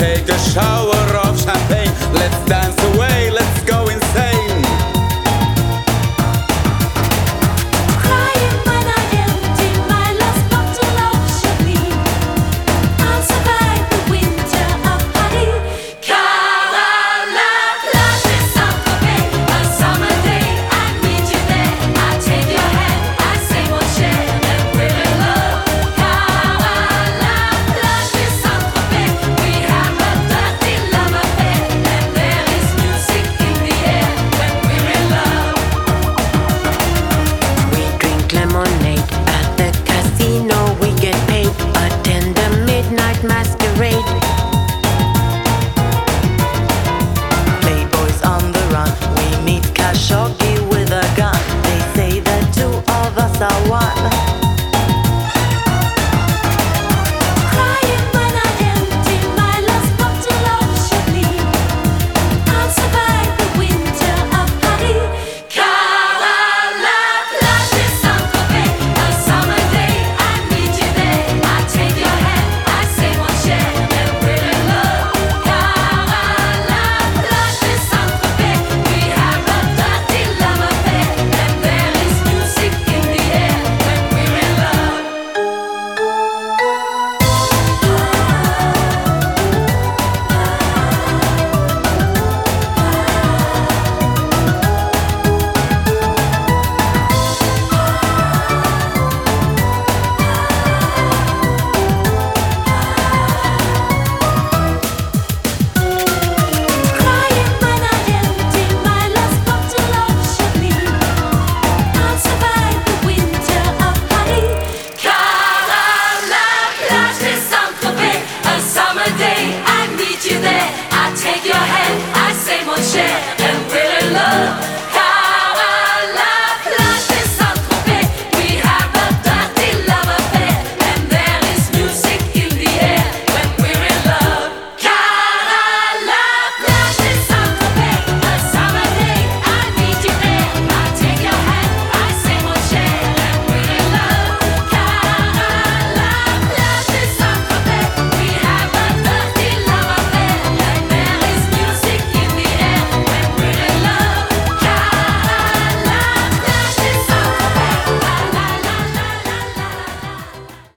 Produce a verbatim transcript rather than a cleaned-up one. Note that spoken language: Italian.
take a shower of champagne. Let's dance away, let's go insane. Crying when I empty my last bottle of Chablis. I'll survive the winter of Paris. Car à la plage de Saint-Tropez, a summer day, I meet you there. I take your hand, I say mon cher, and we're in love. Car à la plage de Saint-Tropez, we have a dirty love affair, and there is music in the air when we're in love. We drink lemonade at the casino. We get paid. Attend the midnight masquerade.